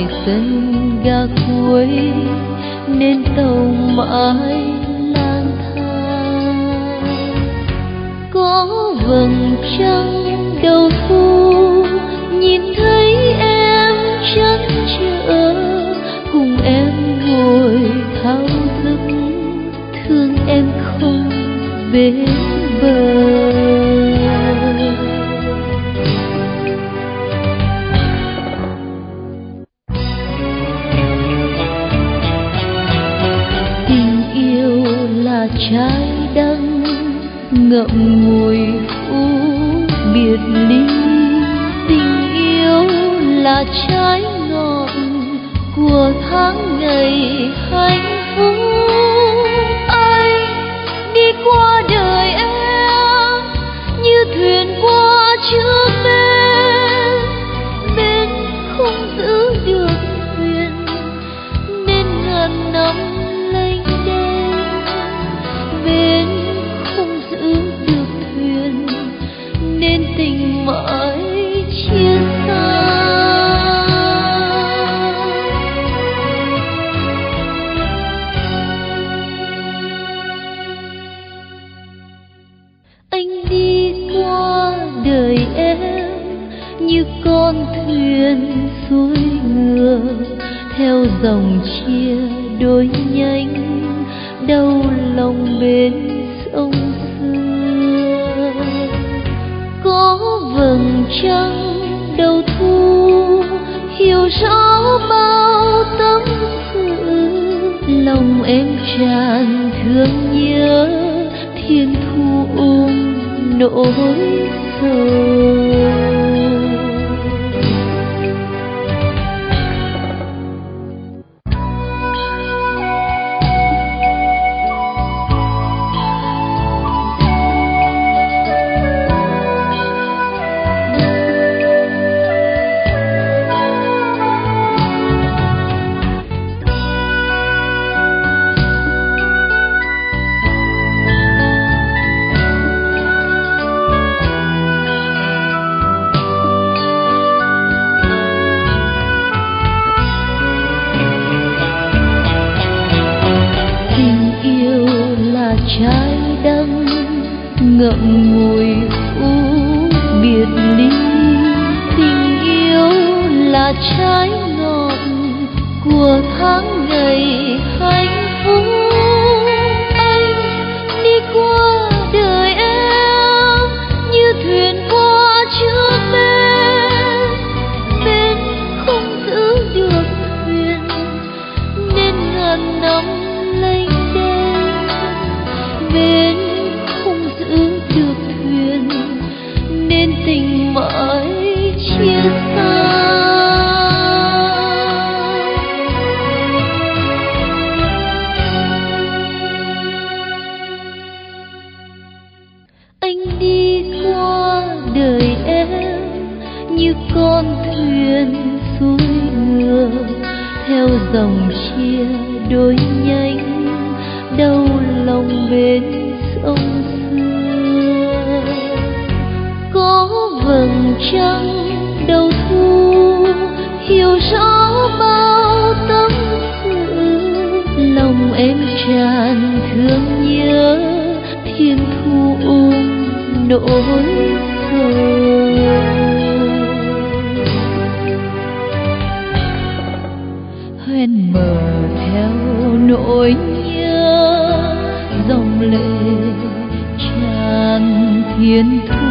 sân ga cuối nên tàu mãi lang thang. Có vầng trăng đầu thu nhìn thấy em chắc chở, cùng em ngồi thao thức thương em không bến bờ. Tình yêu là trái đắng ngậm ngùi phũ biệt ly, tình yêu là trái ngọt của tháng ngày hạnh phúc. Anh đi qua đời em như thuyền qua trước bên, bên không giữ được thuyền nên ngàn năm lênh đênh, bên không giữ được thuyền nên tình mãi chia xa. Anh đi qua đời em như con thuyền xuôi ngược theo dòng chia đôi nhánh đau lòng bên sông xưa. Có vầng trăng đầu thu hiểu rõ bao tâm sự, lòng em tràn thương nhớ thiên thu nỗi sầu. Trái đắng ngậm ngùi phũ biệt ly, tình yêu là trái ngọt của tháng ngày hạnh phúc. Anh đi qua đời em như thuyền qua trước bên, bên không giữ được thuyền nên ngàn năm lênh đênh, bên không giữ được thuyền nên tình mãi chia xa. Anh đi qua đời em như con thuyền xuôi ngược theo dòng chia đôi nhánh đau lòng bên sông xưa. Có vầng trăng đầu thu hiểu rõ bao tâm sự, lòng em tràn thương nhớ thiên thu nỗi sầu. Hoen mờ theo nỗi nhớ, dòng lệ tràn thiên thu.